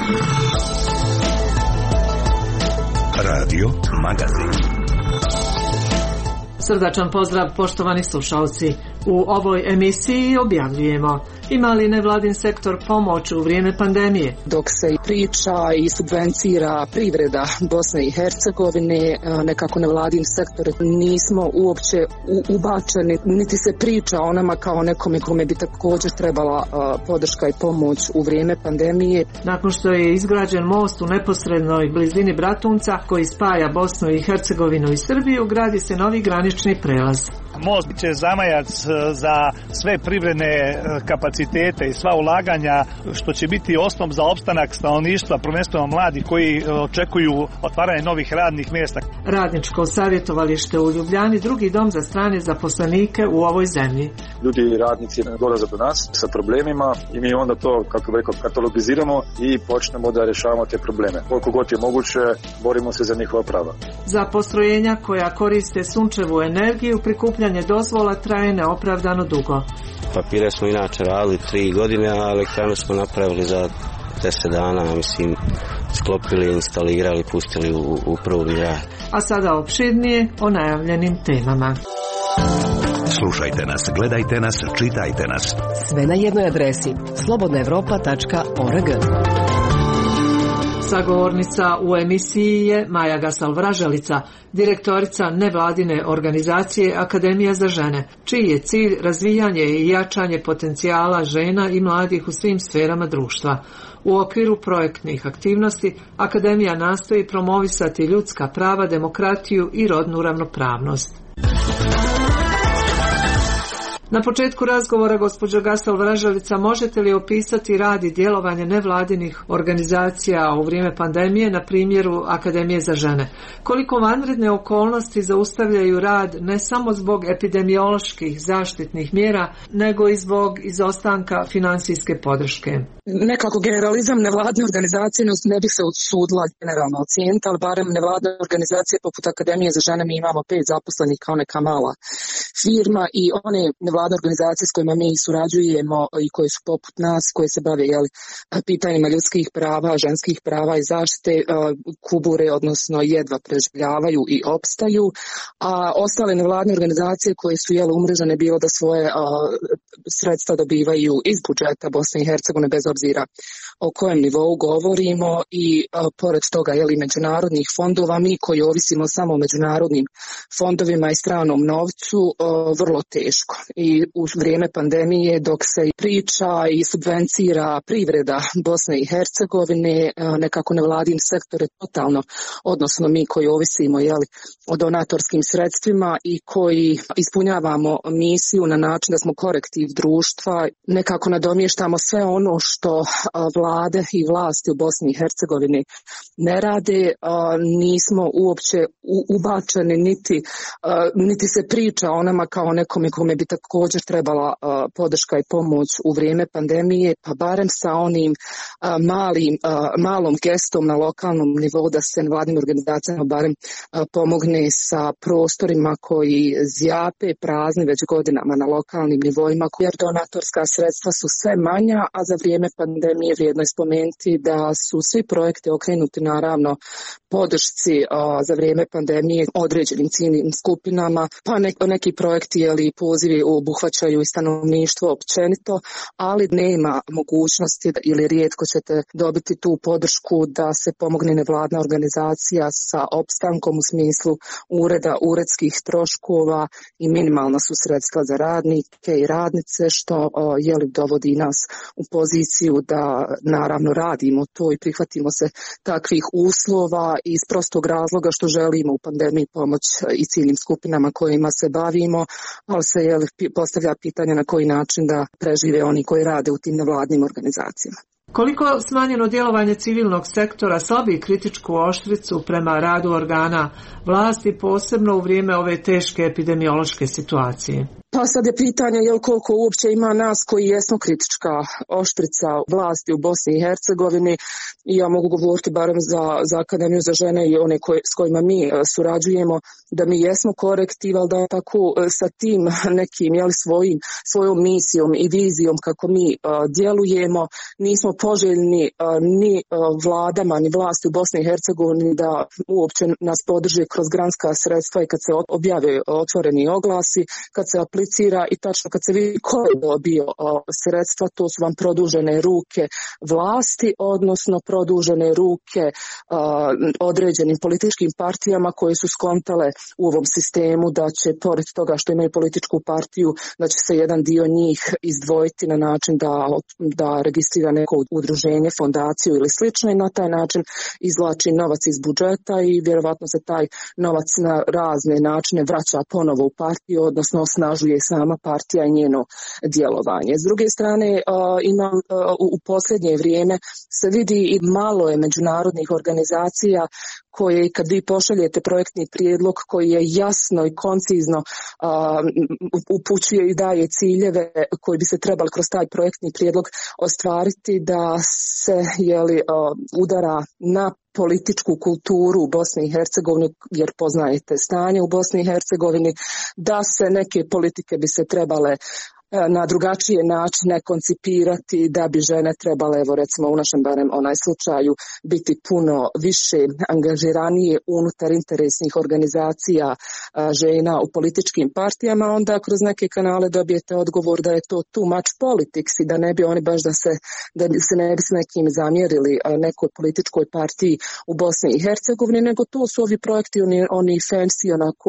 Radio Magazin. Srdačan pozdrav poštovani slušalci. U ovoj emisiji objavljujemo ima li nevladin sektor pomoć u vrijeme pandemije. Dok se i priča i subvencira privreda Bosne i Hercegovine, nekako nevladin sektor nismo uopće ubačeni, niti se priča o nama kao nekome kome bi također trebala podrška i pomoć u vrijeme pandemije. Nakon što je izgrađen most u neposrednoj blizini Bratunca koji spaja Bosnu i Hercegovinu i Srbiju, gradi se novi granični prelaz. Most će zamajac za sve privredne kapacitete i sva ulaganja, što će biti osnov za opstanak stanovništva, prvenstveno mladih koji očekuju otvaranje novih radnih mjesta. Radničko savjetovalište u Ljubljani, drugi dom za strane zaposlenike u ovoj zemlji. Ljudi i radnici dolaze do nas sa problemima i mi onda to, kako bih rekao, katalogiziramo i počnemo da rješavamo te probleme. Koliko god je moguće, borimo se za njihova prava. Za postrojenja koja koriste sunčevu energiju, prikupljanje dozvola traje neopravdano dugo. Papire smo inače radili 3 godine, a elektranu smo napravili za 10 dana, sklopili, instalirali, pustili u prvi rad. A sada opširnije o najavljenim temama. Slušajte nas, gledajte nas, čitajte nas. Sve na jednoj adresi slobodnaevropa.org. Sagovornica u emisiji je Maja Gasal-Vraželica, direktorica nevladine organizacije Akademija za žene, čiji je cilj razvijanje i jačanje potencijala žena i mladih u svim sferama društva. U okviru projektnih aktivnosti Akademija nastoji promovisati ljudska prava, demokratiju i rodnu ravnopravnost. Na početku razgovora, gospođo Gasal-Vraželica, možete li opisati rad i djelovanje nevladinih organizacija u vrijeme pandemije na primjeru Akademije za žene? Koliko vanredne okolnosti zaustavljaju rad ne samo zbog epidemioloških zaštitnih mjera, nego i zbog izostanka financijske podrške? Nekako generalizam nevladne organizacije ne bih se usudila generalno ocijeniti, ali barem nevladne organizacije poput Akademije za žene mi imamo 5 zaposlenih kao neka mala firma i one nevladne organizacije s kojima mi surađujemo i koje su poput nas, koje se bave pitanjima ljudskih prava, ženskih prava i zaštite, kubure, odnosno jedva preživljavaju i opstaju, a ostale nevladne organizacije koje su umrežene bilo da svoje sredstva dobivaju iz budžeta Bosne i Hercegovine bez obzira o kojem nivou govorimo i pored toga međunarodnih fondova, mi koji ovisimo samo o međunarodnim fondovima i stranom novcu, vrlo teško. I u vrijeme pandemije dok se priča i subvencira privreda Bosne i Hercegovine, nekako nevladin sektor je totalno, odnosno mi koji ovisimo o donatorskim sredstvima i koji ispunjavamo misiju na način da smo korektiv društva, nekako nadomještamo sve ono što vlade i vlasti u Bosni i Hercegovini ne rade, nismo uopće ubačeni niti se priča o nama kao nekome kome bi također trebala podrška i pomoć u vrijeme pandemije, pa barem sa onim malom gestom na lokalnom nivou da se nevladnim organizacijama barem pomogne sa prostorima koji zjape prazni već godinama na lokalnim nivoima, jer donatorska sredstva su sve manja, a za vrijeme pandemije vrijedno je spomenuti da su svi projekti okrenuti naravno podršci za vrijeme pandemije određenim ciljnim skupinama, pa neki projekti pozivi obuhvaćaju i stanovništvo općenito, ali nema mogućnosti ili rijetko ćete dobiti tu podršku da se pomogne nevladna organizacija sa opstankom u smislu uredskih troškova i minimalna su sredstva za radnike i radnice, što dovodi nas u poziciju da naravno radimo to i prihvatimo se takvih uslova iz prostog razloga što želimo u pandemiji pomoć i ciljnim skupinama kojima se bavimo, ali se postavlja pitanje na koji način da prežive oni koji rade u tim nevladnim organizacijama. Koliko smanjeno djelovanje civilnog sektora slabi kritičku oštricu prema radu organa vlasti, posebno u vrijeme ove teške epidemiološke situacije? Pa sad je pitanje koliko uopće ima nas koji jesmo kritička oštrica vlasti u Bosni i Hercegovini i ja mogu govoriti barem za Akademiju za žene i one s kojima mi surađujemo da mi jesmo korektiv, ali da tako sa tim nekim svojom misijom i vizijom kako mi djelujemo nismo poželjni ni vladama ni vlasti u Bosni i Hercegovini da uopće nas podrže kroz granska sredstva i kad se objave otvoreni oglasi, kad se aplicira i tačno kad se vidi ko je dobio sredstva, to su vam produžene ruke vlasti, odnosno produžene ruke određenim političkim partijama koje su skontale u ovom sistemu da će pored toga što imaju političku partiju, da će se jedan dio njih izdvojiti na način da registrira neko udruženje, fondaciju ili slično i na taj način izvlači novac iz budžeta i vjerovatno se taj novac na razne načine vraća ponovo u partiju, odnosno osnažuje sama partija i njeno djelovanje. S druge strane, u posljednje vrijeme se vidi i malo je međunarodnih organizacija koje kad vi pošaljete projektni prijedlog koji je jasno i koncizno upućuje i daje ciljeve koji bi se trebali kroz taj projektni prijedlog ostvariti, da se udara na političku kulturu u Bosni i Hercegovini, jer poznajete stanje u Bosni i Hercegovini, da se neke politike bi se trebale na drugačije načine koncipirati, da bi žene trebale, evo recimo u našem barem slučaju, biti puno više angažiranije unutar interesnih organizacija žena u političkim partijama, onda kroz neke kanale dobijete odgovor da je to too much politics i da ne bi oni baš da se ne bi s nekim zamjerili nekoj političkoj partiji u Bosni i Hercegovini, nego to su ovi projekti, oni fancy onako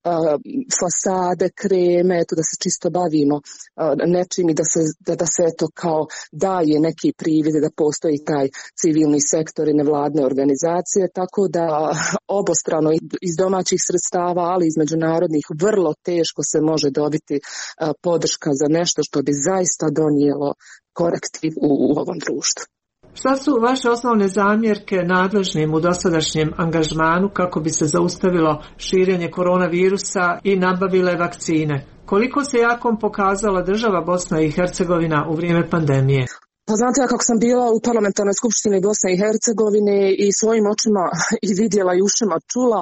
fasade, kreme, eto da se čisto bavimo nečim i da se eto kao daje neki privid da postoji taj civilni sektor i nevladne organizacije, tako da obostrano iz domaćih sredstava, ali iz međunarodnih vrlo teško se može dobiti podrška za nešto što bi zaista donijelo korektiv u ovom društvu. Šta su vaše osnovne zamjerke nadležnim u dosadašnjem angažmanu kako bi se zaustavilo širenje koronavirusa i nabavile vakcine? Koliko se jakom pokazala država Bosna i Hercegovina u vrijeme pandemije? Pa znate, ja kako sam bila u parlamentarnoj skupštini Bosne i Hercegovine i svojim očima i vidjela i ušima čula,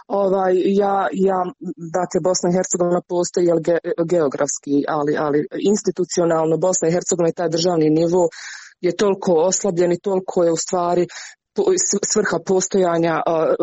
dakle Bosna i Hercegovina postoji geografski, ali institucionalno Bosna i Hercegovina i taj državni nivo je toliko oslabljen i toliko je u stvari svrha postojanja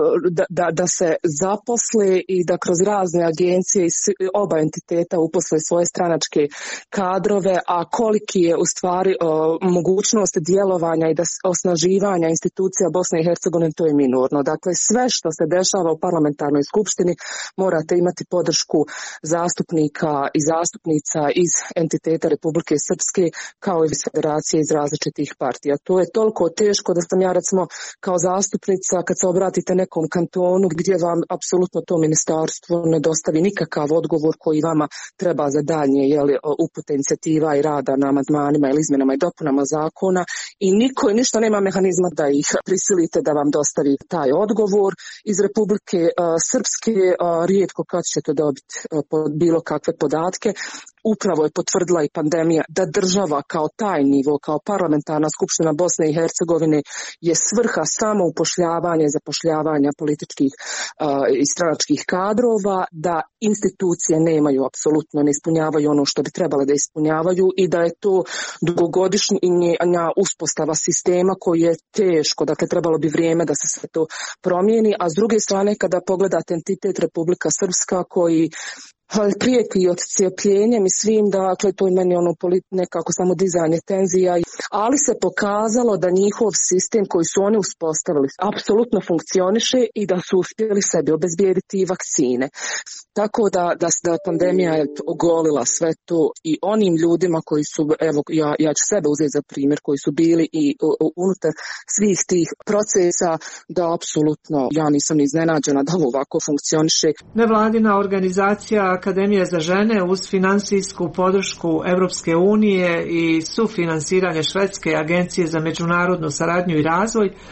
da se zaposle i da kroz razne agencije i oba entiteta uposle svoje stranačke kadrove, a koliki je u stvari mogućnost djelovanja i osnaživanja institucija Bosne i Hercegovine, to je minorno. Dakle, sve što se dešava u parlamentarnoj skupštini morate imati podršku zastupnika i zastupnica iz entiteta Republike Srpske kao i iz federacije iz različitih partija. To je toliko teško da sam ja recimo kao zastupnica kad se obratite nekom kantonu gdje vam apsolutno to ministarstvo ne dostavi nikakav odgovor koji vama treba za daljnje upute inicijativa i rada na amandmanima ili izmjenama i dopunama zakona i niko i ništa nema mehanizma da ih prisilite da vam dostavi taj odgovor. Iz Republike Srpske rijetko kad ćete dobiti bilo kakve podatke. Upravo je potvrdila i pandemija da država kao taj nivo, kao parlamentarna skupština Bosne i Hercegovine je svrha samo upošljavanja i zapošljavanja političkih i stranačkih kadrova, da institucije nemaju apsolutno, ne ispunjavaju ono što bi trebale da ispunjavaju i da je to dugogodišnja uspostava sistema koji je teško, dakle trebalo bi vrijeme da se sve to promijeni, a s druge strane kada pogledate entitet Republika Srpska koji prijeti od cijepljenjem i svim, dakle to je meni nekako samo dizanje tenzija, ali se pokazalo da njihov sistem koji su oni uspostavili apsolutno funkcioniše i da su uspjeli sebi obezbijediti i vakcine. Tako da pandemija je ogolila sve to i onim ljudima koji su, evo ja ću sebe uzeti za primjer, koji su bili i unutar svih tih procesa, da apsolutno ja nisam iznenađena da ovo ovako funkcioniše. Nevladina organizacija Akademija za žene uz financijsku podršku Europske unije i sufinansiranje Švedske agencije za međunarodnu saradnju i razvoj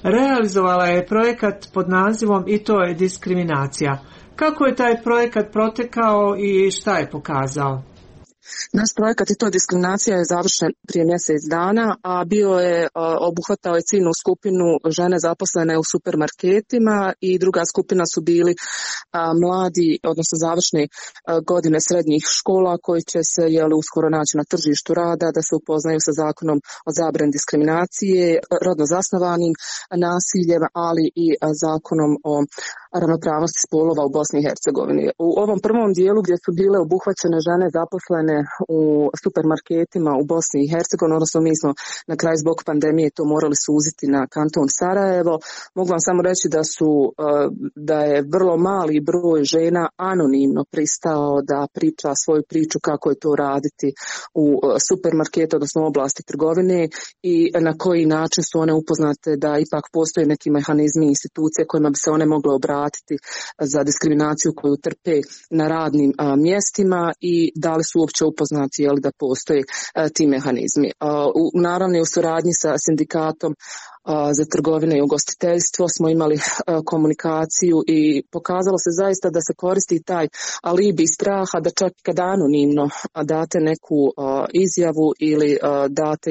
realizovala je projekat pod nazivom I to je diskriminacija. Kako je taj projekat protekao i šta je pokazao? Naš projekat I to diskriminacija je završen prije mjesec dana, a obuhvatao je ciljnu skupinu žene zaposlene u supermarketima i druga skupina su bili mladi, odnosno završne godine srednjih škola koji će se uskoro naći na tržištu rada, da se upoznaju sa zakonom o zabrani diskriminacije, rodno zasnovanim nasiljem, ali i zakonom o ravnopravnosti spolova u Bosni i Hercegovini. U ovom prvom dijelu gdje su bile obuhvaćene žene zaposlene u supermarketima u Bosni i Hercegovini, odnosno mi smo na kraju zbog pandemije to morali suziti na kanton Sarajevo. Mogu vam samo reći da je vrlo mali broj žena anonimno pristao da priča svoju priču kako je to raditi u supermarketu, odnosno u oblasti trgovine i na koji način su one upoznate da ipak postoje neki mehanizmi i institucije kojima bi se one mogle obratiti za diskriminaciju koju trpe na radnim mjestima i da li su uopće upoznati da postoje ti mehanizmi. Naravno u suradnji sa sindikatom za trgovine i ugostiteljstvo smo imali komunikaciju i pokazalo se zaista da se koristi taj alibi straha da čak kad anonimno date neku izjavu ili date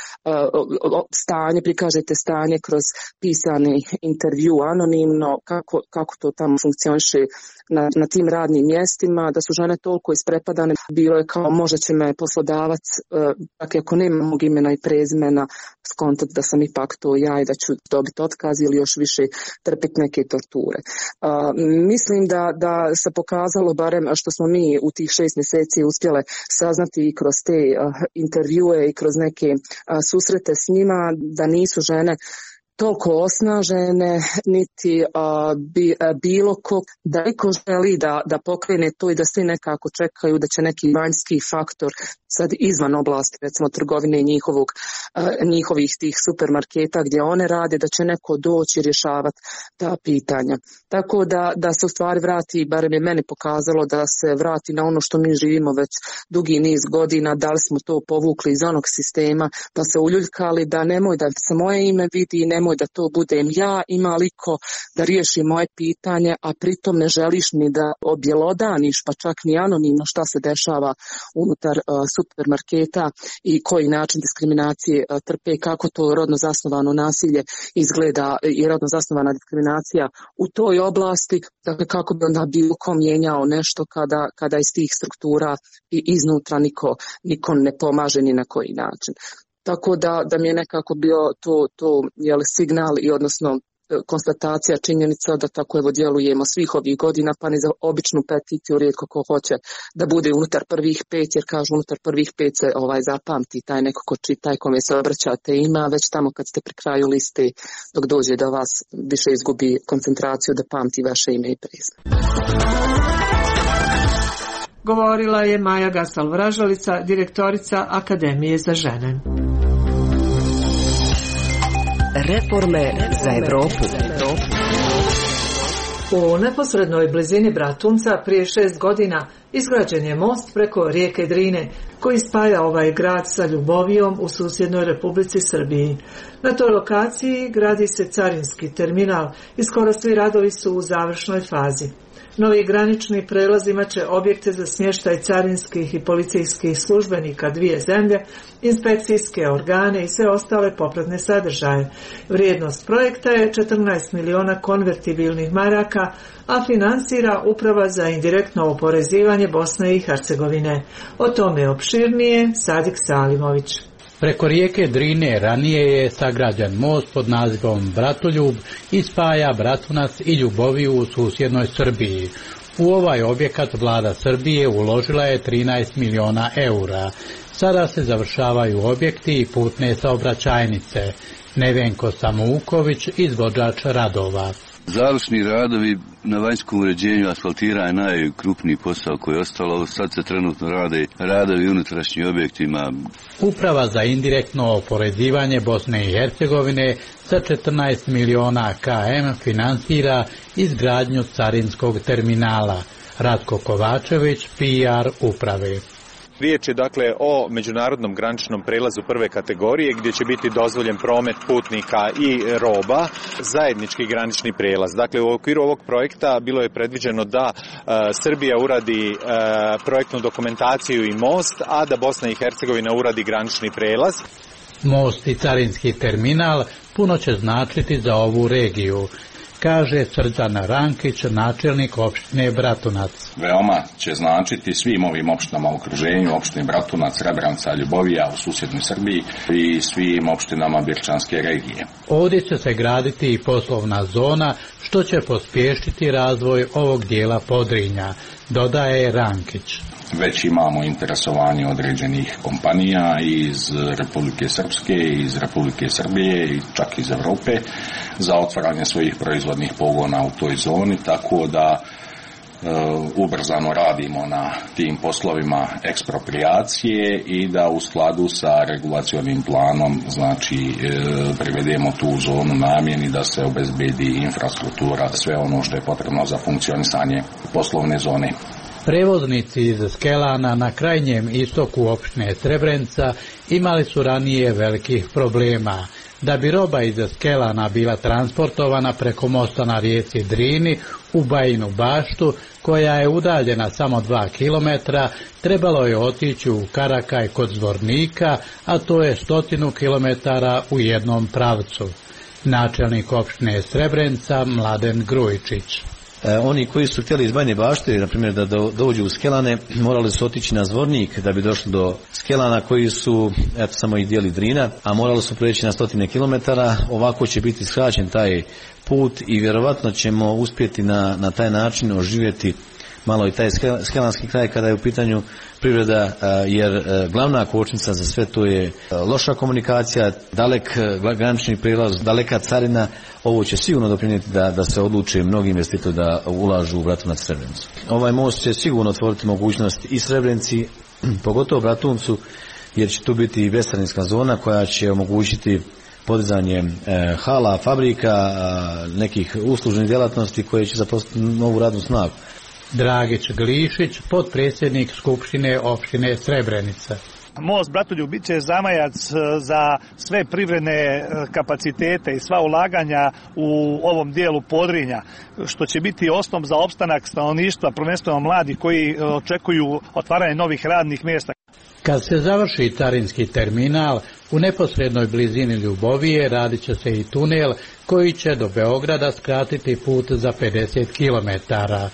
stanje, prikažete stanje kroz pisani intervju anonimno, kako to tamo funkcioniše na tim radnim mjestima, da su žene toliko isprepadane, bilo je kao možda će me poslodavac, ako nema mog imena i prezimena, skontat da sam ipak to ja i da ću dobiti otkaz ili još više trpiti neke torture. Mislim da se pokazalo, barem što smo mi u tih 6 mjeseci uspjele saznati i kroz te intervjue i kroz neke susrete s njima, da nisu žene toliko osnažene, niti bilo ko da niko želi da pokrene to i da svi nekako čekaju da će neki vanjski faktor sad izvan oblasti, recimo trgovine i njihovih tih supermarketa gdje one rade, da će neko doći rješavati ta pitanja. Tako da se u stvari vrati, barem je meni pokazalo da se vrati na ono što mi živimo već dugi niz godina, da li smo to povukli iz onog sistema, da se uljuljkali, da nemoj da se moje ime vidi, nemoj da to budem ja, ima liko da riješi moje pitanje, a pritom ne želiš ni da objelodaniš, pa čak ni anonimno šta se dešava unutar supermarketa i koji način diskriminacije trpe, kako to rodno zasnovano nasilje izgleda i rodno zasnovana diskriminacija u toj oblasti, dakle kako bi onda bilo ko mijenjao nešto kada iz tih struktura i iznutra niko ne pomaže ni na koji način. Tako da mi je nekako bio to signal i odnosno konstatacija, činjenica da tako djelujemo svih ovih godina, pa ni za običnu peticiju rijetko ko hoće da bude unutar prvih 5, jer kažu unutar prvih 5 se zapamti taj neko ko čita i kome se obraćate ima, već tamo kad ste pri kraju liste dok dođe da vas više izgubi koncentraciju da pamti vaše ime i prezime. Govorila je Maja Gasal-Vražalica, direktorica Akademije za žene. Reforme za Evropu. U neposrednoj blizini Bratunca prije 6 godina izgrađen je most preko rijeke Drine koji spaja ovaj grad sa Ljubovijom u susjednoj Republici Srbiji. Na toj lokaciji gradi se carinski terminal i skoro svi radovi su u završnoj fazi. Novi granični prelaz imat će objekte za smještaj carinskih i policijskih službenika dvije zemlje, inspekcijske organe i sve ostale popratne sadržaje. Vrijednost projekta je 14 miliona konvertibilnih maraka, a financira Uprava za indirektno oporezivanje Bosne i Hercegovine. O tome opširnije Sadik Salimović. Preko rijeke Drine ranije je sagrađen most pod nazivom Bratoljub i spaja Bratunac i Ljuboviju u susjednoj Srbiji. U ovaj objekat vlada Srbije uložila je 13 miliona eura. Sada se završavaju objekti i putne saobraćajnice. Nevenko Samouković, izvođač radova. Završni radovi na vanjskom uređenju asfaltiranja je najkrupniji posao koji je ostalo. Sad se trenutno rade radovi unutrašnjim objektima. Uprava za indirektno oporezivanje Bosne i Hercegovine sa 14 miliona km financira izgradnju carinskog terminala. Ratko Kovačević, PR uprave. Riječ je dakle o međunarodnom graničnom prelazu prve kategorije gdje će biti dozvoljen promet putnika i roba, zajednički granični prijelaz. Dakle, u okviru ovog projekta bilo je predviđeno da Srbija uradi projektnu dokumentaciju i most, a da Bosna i Hercegovina uradi granični prijelaz. Most i carinski terminal puno će značiti za ovu regiju, kaže Srđan Rankić, načelnik opštine Bratunac. Veoma će značiti svim ovim opštinama u okruženju, opštini Bratunac, Srebrenica, Ljubovija u susjednoj Srbiji i svim opštinama Birčanske regije. Ovdje će se graditi i poslovna zona, što će pospješiti razvoj ovog dijela Podrinja, dodaje Rankić. Već imamo interesovanje određenih kompanija iz Republike Srpske, iz Republike Srbije i čak iz Europe za otvaranje svojih proizvodnih pogona u toj zoni, tako da ubrzano radimo na tim poslovima eksproprijacije i da u skladu sa regulacionim planom privedemo tu zonu namjeni da se obezbedi infrastruktura, sve ono što je potrebno za funkcionisanje poslovne zone. Prevoznici iz Skelana na krajnjem istoku opštine Srebrenica imali su ranije velikih problema. Da bi roba iz Skelana bila transportovana preko mosta na rijeci Drini u Bajinu Baštu, koja je udaljena samo 2 km, trebalo je otići u Karakaj kod Zvornika, a to je 100 km u jednom pravcu. Načelnik opštine Srebrenica Mladen Grujičić. Oni koji su htjeli iz Bajine Bašte, na primjer da dođu u Skelane, morali su otići na Zvornik da bi došli do Skelana koji su, samo ih dijeli Drina, a morali su preći na 100 km, ovako će biti skraćen taj put i vjerovatno ćemo uspjeti na taj način oživjeti malo i taj skelanski kraj kada je u pitanju privreda, jer glavna kočnica za sve to je loša komunikacija, dalek granični prijelaz, daleka carina. Ovo će sigurno doprinijeti da se odluče mnogi investitori da ulažu u Bratunac Srebrenicu. Ovaj most će sigurno otvoriti mogućnost i Srebrenici, pogotovo Bratuncu, jer će tu biti i bescarinska zona koja će omogućiti podizanje hala, fabrika, nekih uslužnih djelatnosti koje će zaposliti novu radnu snagu. Dragić Glišić, potpredsjednik Skupštine opštine Srebrenica. Most Bratoljub bit će zamajac za sve privredne kapacitete i sva ulaganja u ovom dijelu Podrinja, što će biti osnov za opstanak stanovništva, prvenstveno mladi koji očekuju otvaranje novih radnih mjesta. Kad se završi carinski terminal, u neposrednoj blizini Ljubovije radit će se i tunel koji će do Beograda skratiti put za 50 km.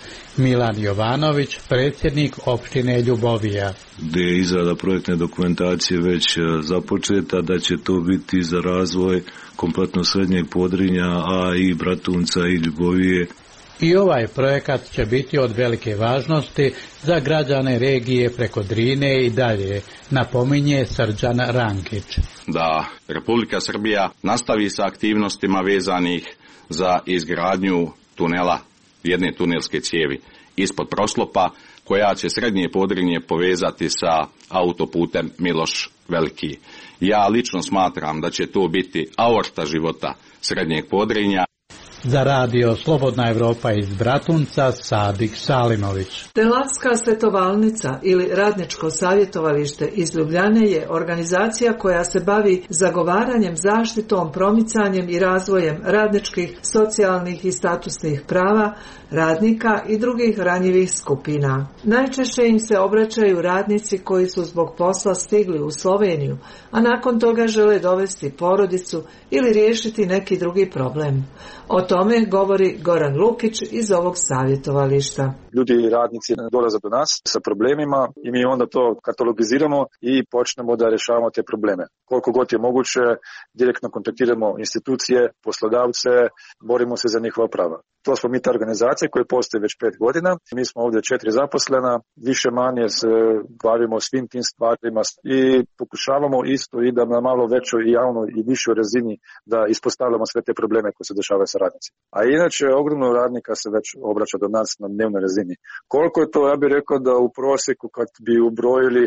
Milan Jovanović, predsjednik opštine Ljubovija. Gdje je izrada projektne dokumentacije već započeta, da će to biti za razvoj kompletno srednjeg Podrinja, a i Bratunca i Ljubovije. I ovaj projekat će biti od velike važnosti za građane regije preko Drine i dalje, napominje Srđan Rankić. Da Republika Srbija nastavi sa aktivnostima vezanih za izgradnju tunela, jedne tunelske cijevi ispod Proslopa, koja će srednje Podrinje povezati sa autoputem Miloš Veliki. Ja lično smatram da će to biti aorta života srednjeg Podrinja. Za radio Slobodna Evropa iz Bratunca, Sadik Salimović. Telavska svetovalnica ili radničko savjetovalište iz Ljubljane je organizacija koja se bavi zagovaranjem, zaštitom, promicanjem i razvojem radničkih, socijalnih i statusnih prava, radnika i drugih ranjivih skupina. Najčešće im se obraćaju radnici koji su zbog posla stigli u Sloveniju, a nakon toga žele dovesti porodicu ili riješiti neki drugi problem. O tome govori Goran Lukić iz ovog savjetovališta. Ljudi i radnici dolaze do nas sa problemima i mi onda to katalogiziramo i počnemo da rješavamo te probleme. Koliko god je moguće, direktno kontaktiramo institucije, poslodavce, borimo se za njihova prava. To smo mi ta organizacija koja postoji već 5 godina. Mi smo ovdje 4 zaposlena, više manje se bavimo svim tim stvarima i pokušavamo isto i da na malo većoj i javnoj i višoj razini da ispostavljamo sve te probleme koje se dešavaju sa radnicima. A inače, ogromno radnika se već obraća do nas na dnevnoj razini. Koliko je to, ja bih rekao da u prosjeku kad bi ubrojili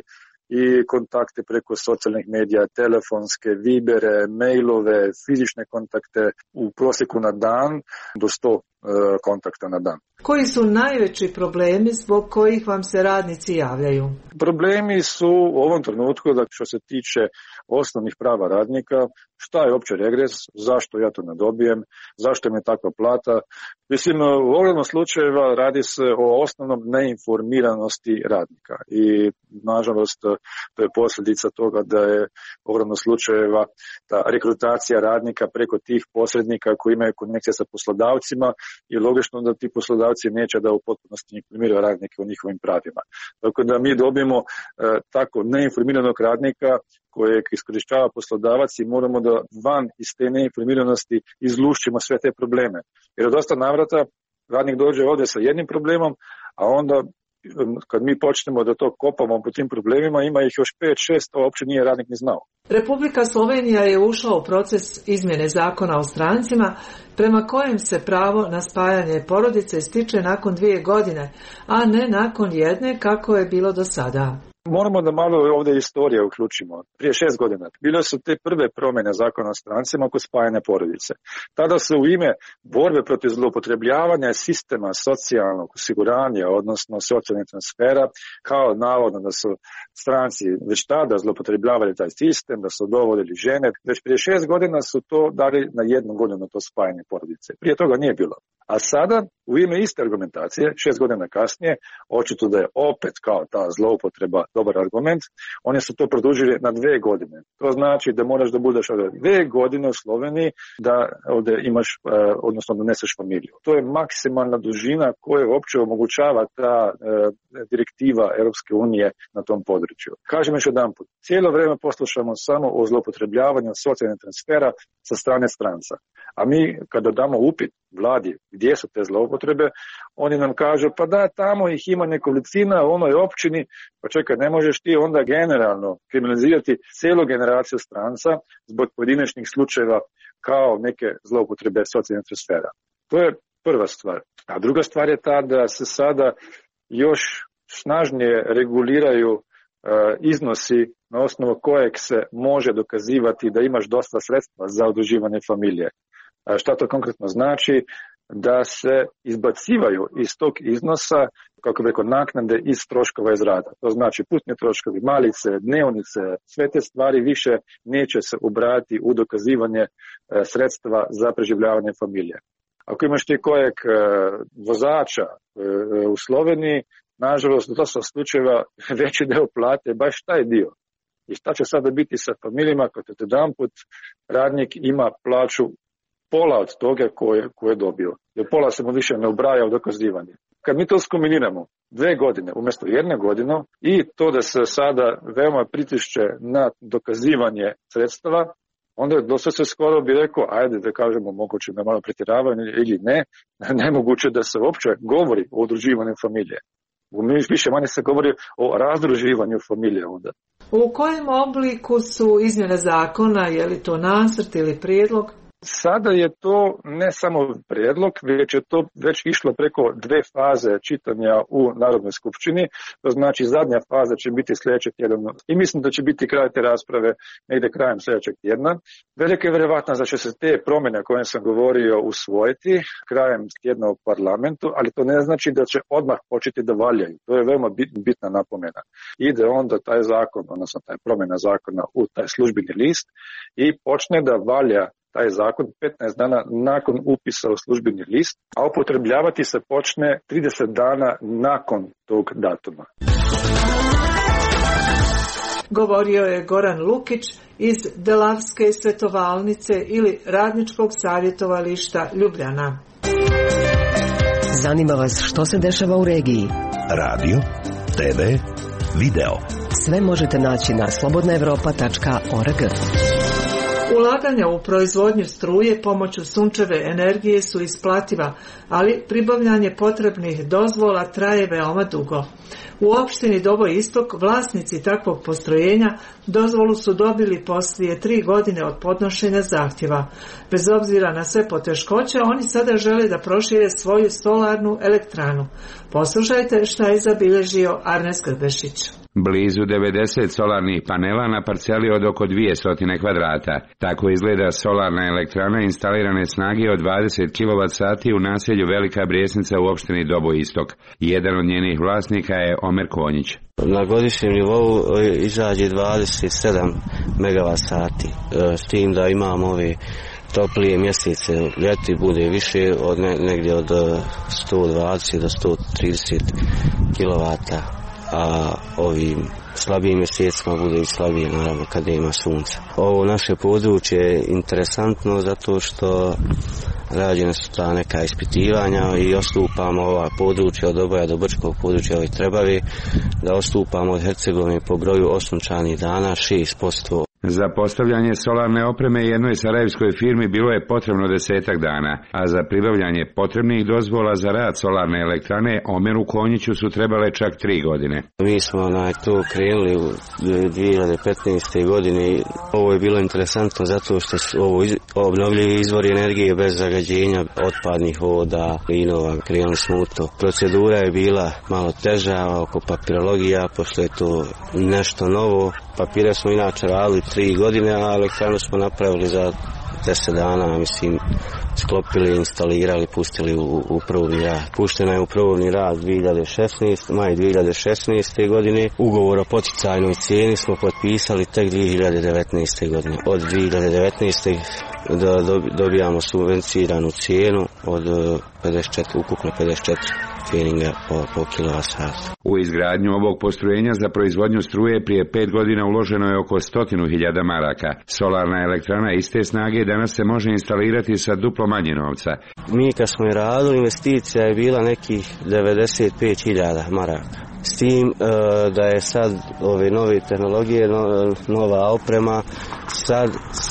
i kontakte preko socijalnih medija, telefonske, vibere, mailove, fizične kontakte u prosjeku na dan do 100 kontakta na dan. Koji su najveći problemi zbog kojih vam se radnici javljaju? Problemi su u ovom trenutku da što se tiče osnovnih prava radnika, šta je uopće regres, zašto ja to ne dobijem, zašto mi je takva plata. Mislim, u ogromnom slučajeva radi se o osnovnom neinformiranosti radnika i nažalost to je posljedica toga da je u ogromnom slučajeva ta rekrutacija radnika preko tih posrednika koji imaju konekcije sa poslodavcima i logično da ti poslodavci neće da u potpunosti informiraju radnike o njihovim pravima. Tako da mi dobijemo tako neinformiranog radnika kojeg iskorištava poslodavac i moramo da van iz te neinformiranosti izlušćimo sve te probleme. Jer od dosta navrata radnik dođe ovdje sa jednim problemom, a onda kad mi počnemo da to kopamo po tim problemima, ima ih još 5-6, to uopće nije radnik ni znao. Republika Slovenija je ušla u proces izmjene zakona o strancima, prema kojem se pravo na spajanje porodice stiče nakon 2 godine, a ne nakon 1 kako je bilo do sada. Moramo da malo ovdje istorije uključimo. Prije 6 godina bile su te prve promjene zakona o strancima oko spajanja porodice. Tada se u ime borbe protiv zloupotrebljavanja sistema socijalnog osiguranja, odnosno socijalnih transfera, kao navodno da su stranci već tada zloupotrebljavali taj sistem, da su dovodili žene. Već prije 6 godina su to dali na 1 godinu to spajanje porodice. Prije toga nije bilo. A sada, u ime iste argumentacije, 6 godina kasnije, očito da je opet kao ta zloupotreba dobar argument, oni su to produžili na 2 godine. To znači da moraš da budeš 2 godine u Sloveniji da ovdje imaš, odnosno doneseš familiju. To je maksimalna dužina koja uopće omogućava ta direktiva Europske unije na tom području. Kažem još jedanput, cijelo vrijeme poslušamo samo o zloupotrebljavanju socijalnih transfera sa strane stranca. A mi kada damo upit vladi gdje su te zloupotrebe, oni nam kažu pa da, tamo ih ima nekolicina u onoj općini, pa čekaj, ne možeš ti onda generalno kriminalizirati cijelu generaciju stranca zbog pojedinačnih slučajeva kao neke zloupotrebe socijalnih transfera. To je prva stvar. A druga stvar je ta da se sada još snažnije reguliraju iznosi na osnovu kojeg se može dokazivati da imaš dosta sredstva za udruživanje familije. Šta to konkretno znači? Da se izbacivaju iz tog iznosa, kako bi rekao, naknade iz troškova iz rada. To znači putni troškovi, malice, dnevnice, sve te stvari više neće se ubrati u dokazivanje sredstva za preživljavanje familije. Ako imaš ti kojeg vozača u Sloveniji, nažalost, do dosta slučajeva veći deo plate baš taj dio. I šta će sada biti sa familijama kad jedanput radnik ima plaću pola od toga koje je dobio. Jer pola se mu više ne ubraja u dokazivanje. Kad mi to skombiniramo 2 godine umjesto 1 godinu i to da se sada veoma pritišće na dokazivanje sredstava, onda dosta se skoro bi rekao, ajde da kažemo moguće da malo pretjeravanje ili ne, nemoguće da se uopće govori o udruživanju familije. Više manje se govori o razdruživanju familije onda. U kojem obliku su izmjene zakona, je li to nacrt ili prijedlog? Sada je to ne samo prijedlog, već je to već išlo preko 2 faze čitanja u Narodnoj skupštini. To znači zadnja faza će biti sljedećeg tjedna i mislim da će biti kraj te rasprave negdje krajem sljedećeg tjedna. Velika je vjerovatnost da će se te promjene koje sam govorio usvojiti krajem tjedna u parlamentu, ali to ne znači da će odmah početi da valjaju. To je veoma bitna napomena. Ide onda taj zakon, odnosno taj promjena zakona u taj službeni list i počne da valja taj zakon 15 dana nakon upisa u službeni list, a upotrebljavati se počne 30 dana nakon tog datuma. Govorio je Goran Lukić iz Delavske svetovalnice ili Radničkog savjetovališta Ljubljana. Zanima vas što se dešava u regiji? Radio, TV, video. Sve možete naći na slobodnaevropa.org. Ulaganja u proizvodnju struje pomoću sunčeve energije su isplativa, ali pribavljanje potrebnih dozvola traje veoma dugo. U opštini Doboj Istok vlasnici takvog postrojenja dozvolu su dobili poslije 3 godine od podnošenja zahtjeva. Bez obzira na sve poteškoće, oni sada žele da prošire svoju solarnu elektranu. Poslušajte šta je zabilježio Arnes Grbešić. Blizu 90 solarnih panela na parceli od oko 200 kvadrata. Tako izgleda solarna elektrana instalirane snage od 20 kWh u naselju Velika Brijesnica u opštini Dobo Istok. Jedan od njenih vlasnika je Omer Konjić. Na godišnjem nivou izađe 27 MWh, s tim da imamo ove toplije mjesece, ljeti bude više od negdje od 120 do 130 kW, a ovim slabijim mjesecima bude i slabije, naravno, kad ima sunca. Ovo naše područje je interesantno zato što rađene su ta neka ispitivanja i odstupamo ova područja od Doboja do Brčkog područja ove Trebave, da odstupamo od Hercegovine po broju osunčanih dana 6%. Za postavljanje solarne opreme jednoj sarajevskoj firmi bilo je potrebno 10 dana, a za pribavljanje potrebnih dozvola za rad solarne elektrane Omeru Konjiću su trebale čak 3 godine. Mi smo to krenuli u 2015. godine. Ovo je bilo interesantno zato što su ovo obnovljivi izvori energije bez zagađenja otpadnih voda, plinova. Krenuli smo u to. Procedura je bila malo teža oko papirologija, pošto je to nešto novo. Papire smo inače radili 3 godine, a elektranu smo napravili za 10 dana, sklopili, instalirali, pustili u probni rad. Puštena je u probni rad maj 2016. godine. Ugovor o poticajnoj cijeni smo potpisali tek 2019. godine. Od 2019. dobijamo subvencioniranu cijenu od 54, ukupno 54 feninga po kilovat-satu. U izgradnju ovog postrojenja za proizvodnju struje prije 5 godina uloženo je oko 100.000 maraka. Solarna elektrana iste snage danas se može instalirati sa duplo manje novca. Mi kad smo je radili, investicija je bila nekih 95.000 maraka. S tim da je sad ove nove tehnologije, nova oprema, sad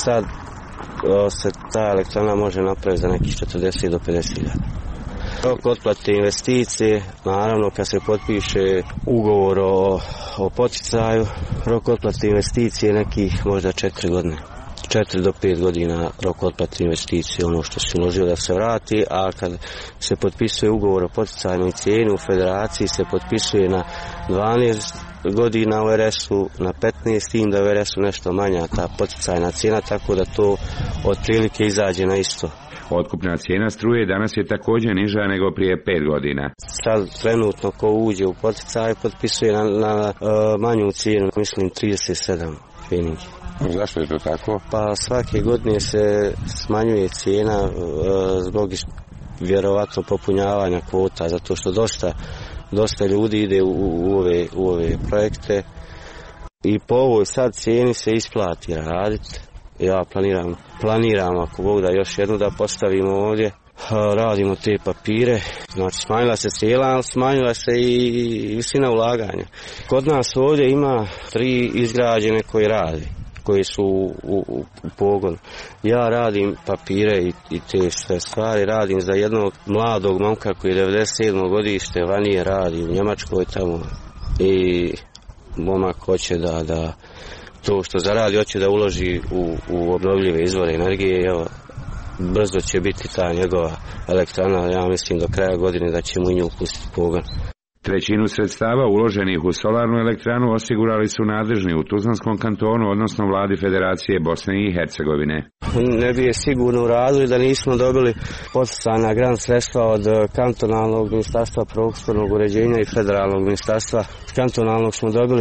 se ta elektrana može napraviti za nekih 40 do 50.000. Rok otplate investicije, naravno kad se potpiše ugovor o poticaju, rok otplate investicije nekih možda 4 godine. 4 do 5 godina rok otplate investicije, ono što si uložio da se vrati, a kad se potpisuje ugovor o poticajnoj cijeni u federaciji se potpisuje na 12 godina u RS-u, na 15, tim da u RS-u nešto manja ta poticajna cijena, tako da to otprilike izađe na isto. Otkupna cijena struje danas je također niža nego prije 5 godina. Sad trenutno ko uđe u poticaj potpisuje na manju cijenu, mislim 37 feningi. Zašto je to tako? Pa svake godine se smanjuje cijena zbog vjerovatno popunjavanja kvota, zato što dosta ljudi ide u ove projekte i po ovoj sad cijeni se isplati raditi. Ja planiram ako Bog da još jednu da postavimo ovdje, radimo te papire, znači smanjila se cijela, ali smanjila se i visina ulaganja. Kod nas ovdje ima 3 izgrađene koji su u pogonu. Ja radim papire i te sve stvari, radim za jednog mladog momka koji je 97. godište, vanije radi u Njemačkoj tamo i momak hoće da to što zaradi hoće da uloži u obnovljive izvore energije. Evo, brzo će biti ta njegova elektrana, ja mislim do kraja godine da ćemo i nju pustiti pogon. Trećinu sredstava uloženih u solarnu elektranu osigurali su nadležni u Tuzlanskom kantonu, odnosno vladi Federacije Bosne i Hercegovine. Ne bi je sigurno uradili da nismo dobili poticajna grant sredstva od kantonalnog ministarstva prostornog uređenja i federalnog ministarstva. Kantonalnog smo dobili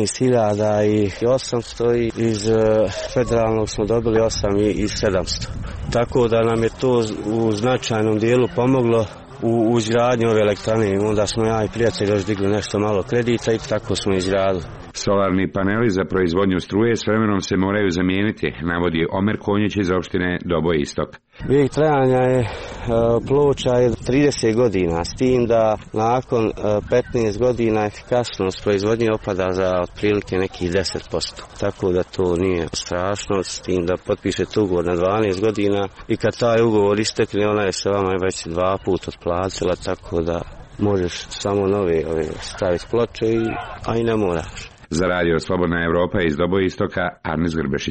19.800 i iz federalnog smo dobili 8.700. Tako da nam je to u značajnom dijelu pomoglo u izgradnju ove elektrane. Onda smo ja i prijatelji još digli nešto malo kredita i tako smo izgradili. Solarni paneli za proizvodnju struje s vremenom se moraju zamijeniti, navodi Omer Konjić iz opštine Dobo Istok. Vijek trajanja je ploča je 30 godina, s tim da nakon 15 godina efikasnost proizvodnje opada za otprilike nekih 10%. Tako da to nije strašno, s tim da potpišete ugovor na 12 godina i kad taj ugovor istekne, ona je se vama već 2 puta otplatila, tako da možeš samo nove staviti ploče, a i ne moraš. Za radio Slobodna Evropa iz Dobo Istoka, Arnis Grbešić.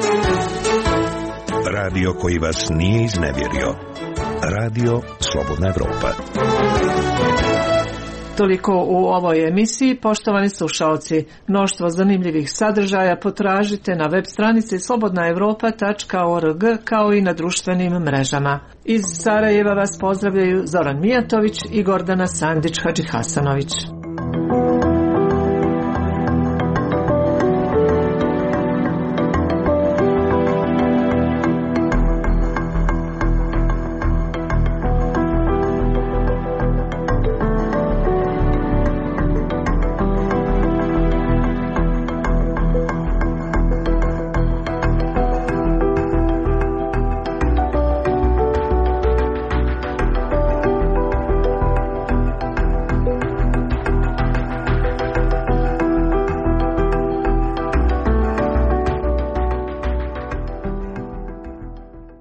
Radio koji vas nije iznevjerio. Radio Slobodna Evropa. Toliko u ovoj emisiji, poštovani slušaoci. Mnoštvo zanimljivih sadržaja potražite na web stranici slobodnaevropa.org kao i na društvenim mrežama. Iz Sarajeva vas pozdravljaju Zoran Mijatović i Gordana Sandić-Hadžihasanović.